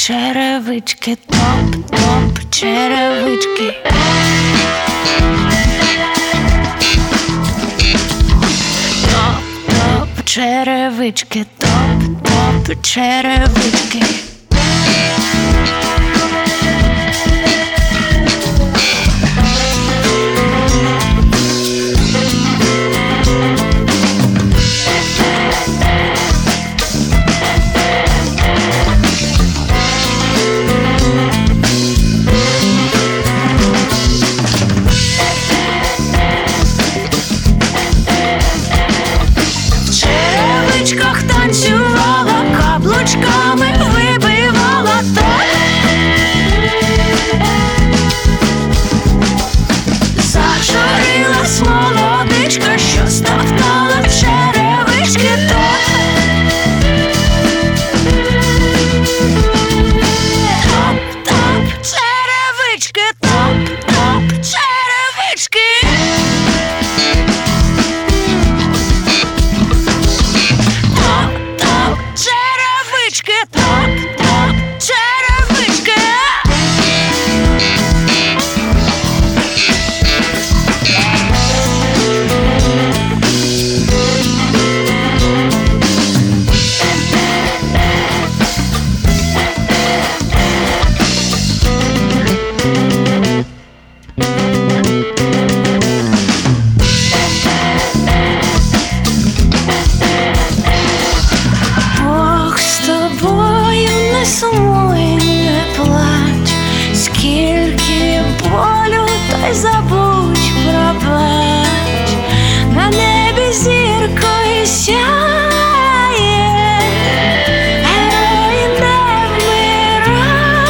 черевички, топ, черевички. Топ, черевички, топ, черевички. Танцювала, каблучками вибивала тон. Зажурилась молодичка, що стовтала в черевички топ. Топ, черевички, топ, черевички. Черевички, топ, черевички. Не сумуй, не плач, скільки болю, та й забудь, пробач. На небі зіркою сяє, герой не вмирає.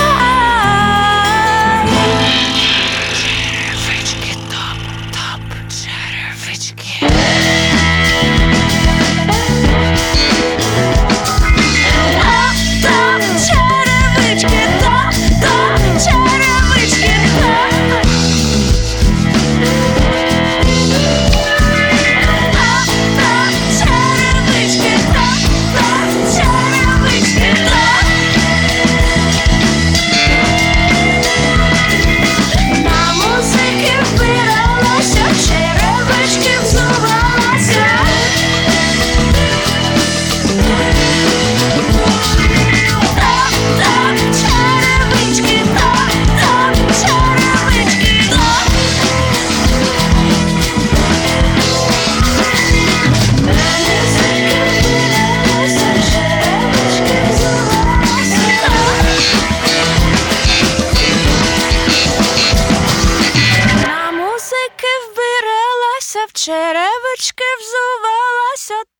Черевички, топ, черевички. В черевички взувалася.